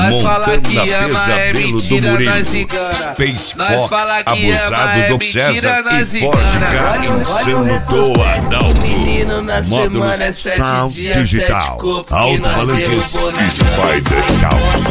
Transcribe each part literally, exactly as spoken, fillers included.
Nós fala que ama é Pesadelo do mentira, Murilo, nós engana. Space Nós Fox, fala que ama abusado é do mentira, César nós e Forge engana. K, insano do Adalto. Menino na semana é sete Sound dias, Digital, sete corpos que Alto nós Valentis, derrubou na Spider Caos.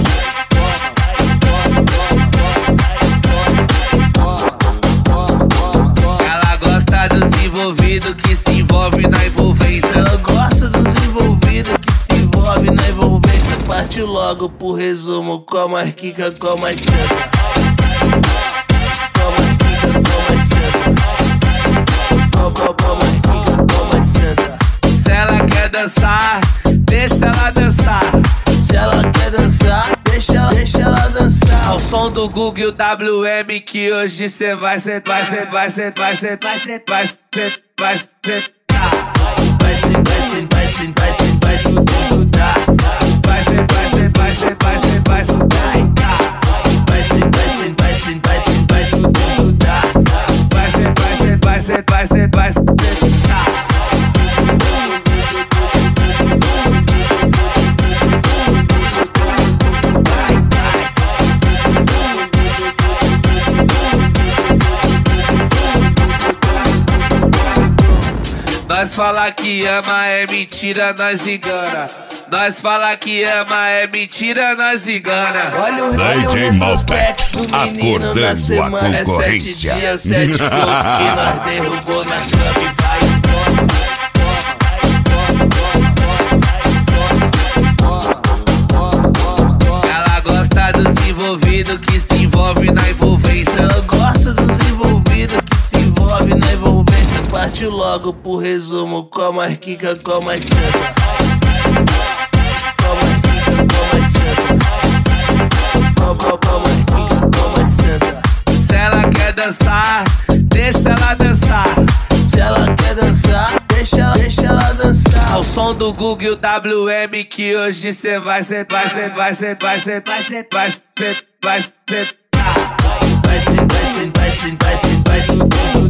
Ela gosta dos envolvidos que se envolve na envolvência. Ela gosta dos envolvidos que se envolve na envolvência. Partiu logo pro resumo, com mais quica, com mais senta. Com mais quica, com mais senta. Com, com, com mais quica, com mais senta. Se ela quer dançar, deixa ela dançar. Se ela quer dançar, deixa ela, deixa ela dançar. Ao som do Google W M que hoje cê vai ser, vai ser, vai ser, vai ser, vai ser, vai ser, vai ser. Vai ser, vai ser, vai ser, vai ser, vai ser, Vai ser, vai ser, vai ser, vai ser, vai ser. vai ser, vai ser, vai ser, vai ser, vai ser, Vai ser, vai ser, vai ser, vai ser, vai ser. Nós fala que ama é mentira, nós engana. Nós fala que ama é mentira, nós engana. Olha o, D olha o J retrospecto do menino acordando na a semana. É sete concorrência. dias, sete corpos que nós derrubou na cama e vai. Ela gosta dos envolvidos que se envolve na envolvência. Ela gosta dos envolvidos que se envolve na envolvência. Partiu logo pro resumo, com mais quica, com mais senta. Com mais quica, com mais senta. Com, com, com mais quica, com mais senta. Se ela quer dançar, deixa ela dançar. Se ela quer dançar, deixa ela, deixa ela dançar. Ao som do Google W M que hoje cê vai ser, vai ser, vai ser, vai ser, vai ser, vai ser, vai ser. Vai ser, vai ser, vai ser, vai ser, vai ser.